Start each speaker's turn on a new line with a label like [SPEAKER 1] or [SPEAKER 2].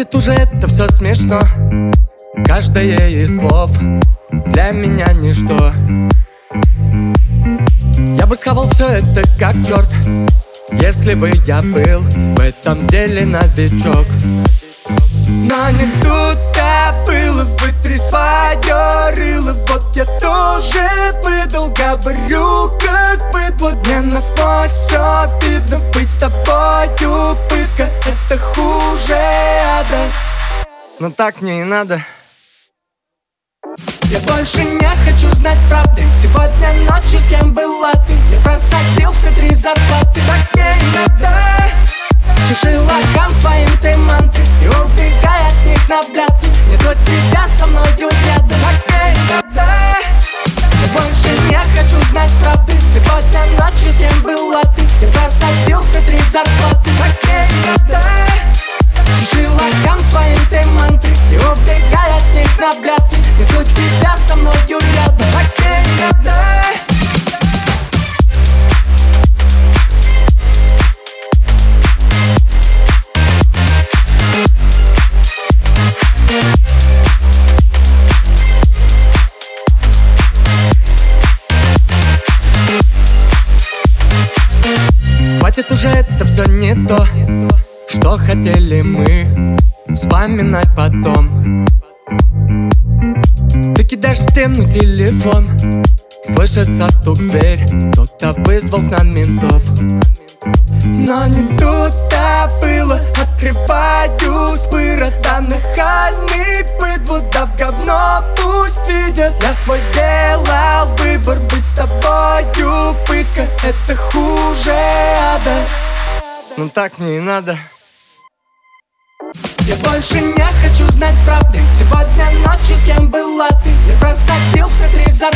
[SPEAKER 1] Хватит уже, это все смешно. Каждое из слов для меня ничто. Я бы схавал все это как черт, если бы я был в этом деле новичок. Но не тут-то было, вытри свое рыло. Вот я тоже выдал, говорю как быдло. Мне насквозь все видно, быть с тобою пытка. Это хуже ада, но так мне и надо. Я больше не хочу знать правды. Сегодня ночью с кем была ты? Я просадил все 3 зарплаты. Так мне и надо. Чеши лаком своим ты мантры и убегай от них на блядки. Не до тебя со мною рядом. Так мне и надо. Я больше не хочу знать правды. Сегодня ночью с кем была ты? Я просадил все 3 зарплаты. Так мне и надо. Чеши лаком своим ты мантры и убегай от них на блядки. Не до тебя со мною рядом. Так мне и надо. Хватит уже, это все не то, что хотели мы вспоминать потом. Ты кидаешь в стену телефон, слышится стук в дверь, кто-то вызвал к нам ментов. Но не тут-то было. Открываю спыра, да нахальный быдло. Да в говно пусть видят. Я свой сделал выбор, быть с тобою пытка. Это хуже ада, но так мне и надо. Я больше не хочу знать правды. Сегодня ночью с кем была ты? Я просадил все 3 зарплаты.